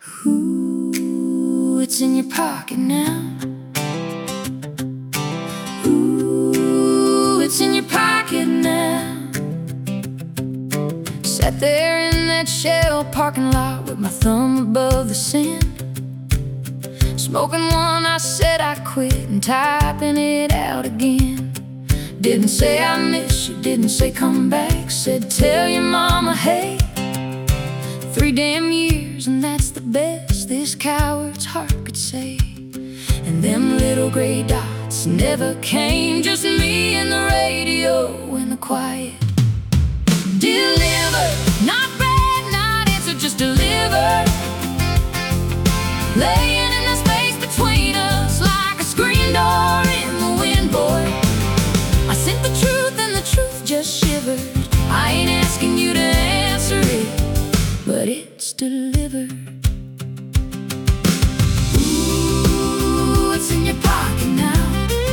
Ooh, it's in your pocket now. Ooh, it's in your pocket now. Sat there in that Shell parking lot with my thumb above the sand, smoking one I said I quit and typing it out again. Didn't say I miss you, didn't say come back. Said tell your mama hey. 3 damn years and that's the best this coward's heart could say. And them little gray dots never came, just me and the radio and the quiet. Delivered, not read, not answered, just delivered. Laying in the space between us like a screen door in the wind, boy. I sent the truth and the truth just shivered. I ain't asking you to answer it, but it's delivered. Ooh, it's in your pocket now.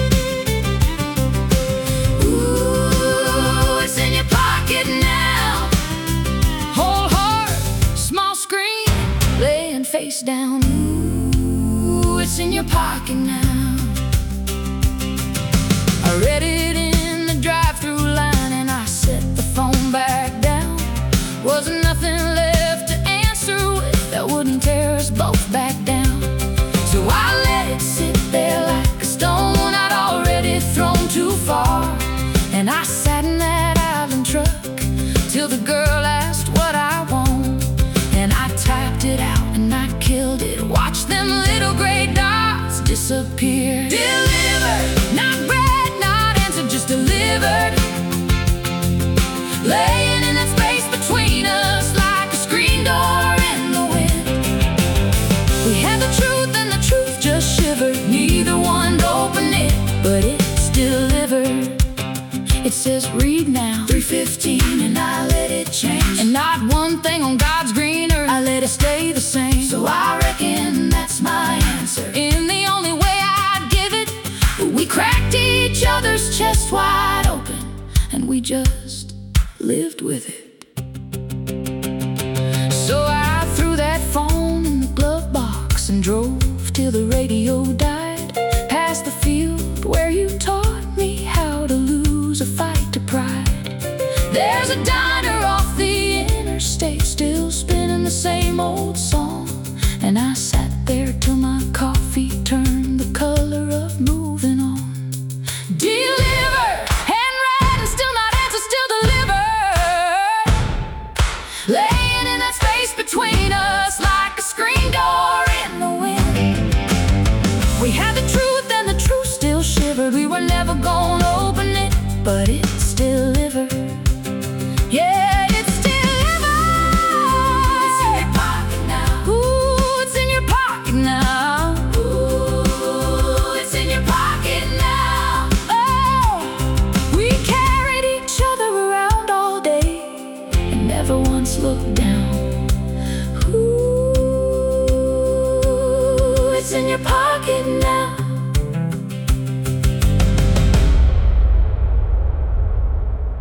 Ooh, it's in your pocket now. Whole heart, small screen, laying face down. Ooh, it's in your pocket now. I read it in the drive-thru line and I set the phone back down. Wasn't nothing left to answer with that wouldn't tear us both back down. So I let it sit there like a stone I'd already thrown too far. And I sat in that island truck till the girl asked what I want, and I typed it out and I killed it. Watch them little gray dots disappear. Delivered, not read, not answered, just delivered. Laying in that space between us like a screen door in the wind. We had the truth and the truth just shivered. Neither one opened it, but it's delivered. It says read now, 3:15, and I let it change. And not one thing on God's green earth, I let it stay the same. So I reckon that's my answer, in the only way I'd give it. We cracked each other's chest wide open, and we just lived with it. So I threw that phone in the glove box and drove till the radio died, past the field where you taught me how to lose a fight to pride. There's a diner off the interstate still spinning the same old song, and I sat there till my coffee turned the color of moving on. Delivered, handwritten, and still not answered, still delivered. Laying in that space between us like a screen door in the wind. We had the truth and the truth still shivered. We were never gonna open it, but it's delivered. Yeah, it's delivered. It's in your pocket now. Ooh, it's in your pocket now. Ooh, it's in your pocket now. Oh, we carried each other around all day and never once looked down. Ooh, it's in your pocket